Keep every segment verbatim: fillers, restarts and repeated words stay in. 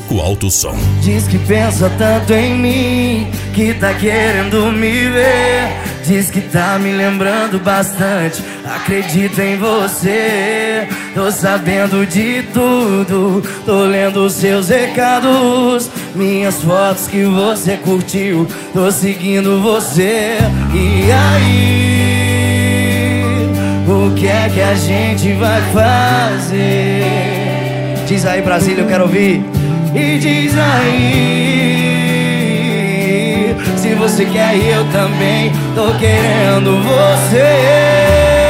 Seco Alto Som. Diz que pensa tanto em mim, que tá querendo me ver. Diz que tá me lembrando bastante, acredito em você. Tô sabendo de tudo, tô lendo os seus recados, minhas fotos que você curtiu, tô seguindo você. E aí, o que é que a gente vai fazer? Diz aí, Brasília, eu quero ouvir. E diz aí, se você quer e eu também tô querendo você.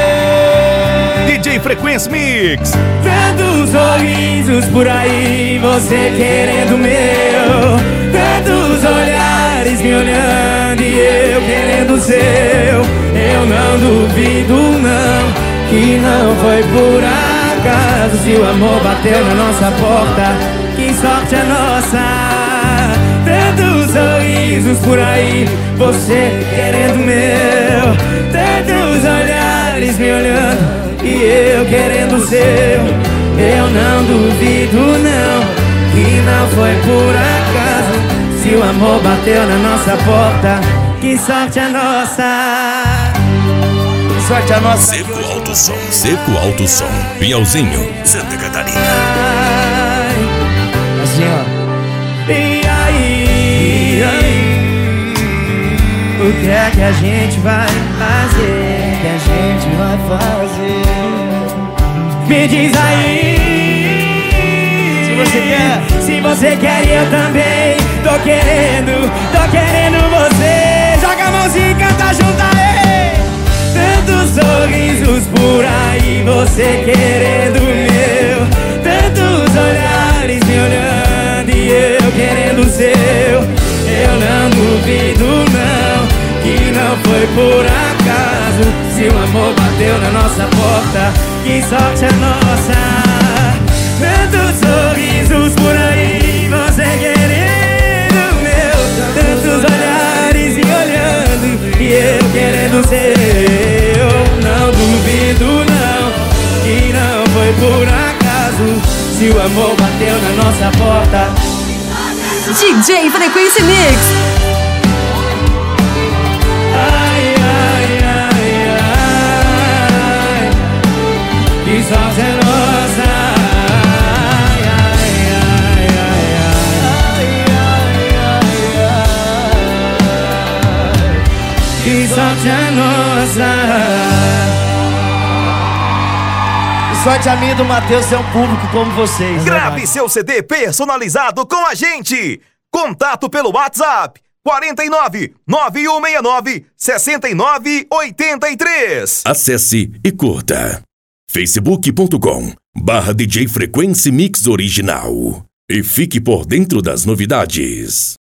D J Frequency Mix. Tantos sorrisos por aí, você querendo o meu. Tantos olhares me olhando e eu querendo o seu. Eu não duvido não, que não foi por acaso. Se o amor bateu na nossa porta, que sorte a nossa. Tantos sorrisos por aí, você querendo o meu. Tantos olhares me olhando e eu querendo o seu. Eu não duvido não, que não foi por acaso. Se o amor bateu na nossa porta, que sorte a nossa. Que sorte a nossa. Seco Alto Som, Seco Alto Som, Pinhalzinho, Santa Catarina. Assim, ó. E aí, e aí, o que é que a gente vai fazer? O que a gente vai fazer? Me diz aí. Se você quer, se você quer e eu também tô querendo, tô querendo você. Joga a mãozinha e canta junto aí. Tantos sorrisos por aí, você querendo o meu. Tantos olhares me olhando e eu querendo o seu. Eu não duvido não, que não foi por acaso. Se o amor bateu na nossa porta, que sorte a nossa. Tantos sorrisos por aí, você querendo o meu. Tantos olhares me olhando e eu querendo o seu. Não duvido não, que não foi por acaso. Se o amor bateu na nossa porta. D J Frequency Mix. Ai, ai, ai, ai, que sorte é nossa. Ai, ai, ai, ai, ai, que sorte é nossa. Que sorte a minha e do Matheus ter um público como vocês. Grave né, seu C D personalizado com a gente. Contato pelo WhatsApp quarenta e nove, nove um seis nove, sessenta e nove oitenta e três. Acesse e curta facebook ponto com barra D J Frequency Mix Original e fique por dentro das novidades.